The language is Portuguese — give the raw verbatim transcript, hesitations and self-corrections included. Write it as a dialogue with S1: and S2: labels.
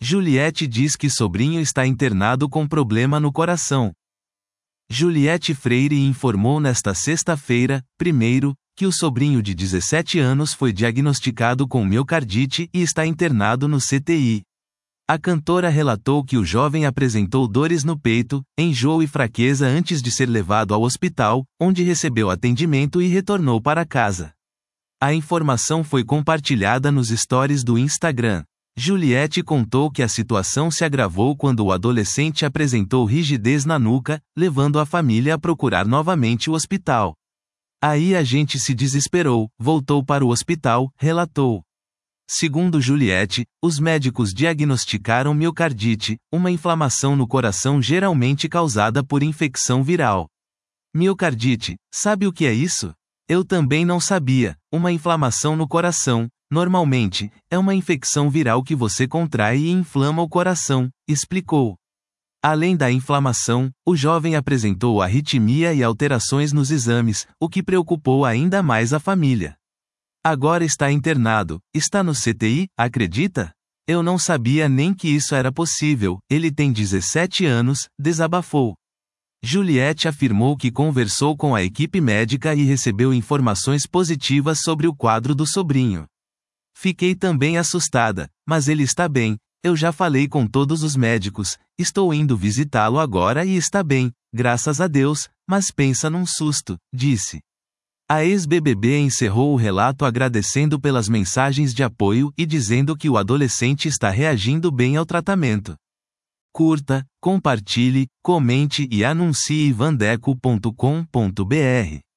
S1: Juliette diz que sobrinho está internado com problema no coração. Juliette Freire informou nesta sexta-feira, primeiro, que o sobrinho de dezessete anos foi diagnosticado com miocardite e está internado no C T I. A cantora relatou que o jovem apresentou dores no peito, enjoo e fraqueza antes de ser levado ao hospital, onde recebeu atendimento e retornou para casa. A informação foi compartilhada nos stories do Instagram. Juliette contou que a situação se agravou quando o adolescente apresentou rigidez na nuca, levando a família a procurar novamente o hospital. Aí a gente se desesperou, voltou para o hospital, relatou. Segundo Juliette, os médicos diagnosticaram miocardite, uma inflamação no coração geralmente causada por infecção viral. Miocardite, sabe o que é isso? Eu também não sabia. Uma inflamação no coração, normalmente, é uma infecção viral que você contrai e inflama o coração, explicou. Além da inflamação, o jovem apresentou arritmia e alterações nos exames, o que preocupou ainda mais a família. Agora está internado, está no C T I, acredita? Eu não sabia nem que isso era possível, ele tem dezessete anos, desabafou. Juliette afirmou que conversou com a equipe médica e recebeu informações positivas sobre o quadro do sobrinho. Fiquei também assustada, mas ele está bem, eu já falei com todos os médicos, estou indo visitá-lo agora e está bem, graças a Deus, mas pensa num susto, disse. A ex-B B B encerrou o relato agradecendo pelas mensagens de apoio e dizendo que o adolescente está reagindo bem ao tratamento. Curta, compartilhe, comente e anuncie vandeco ponto com ponto br.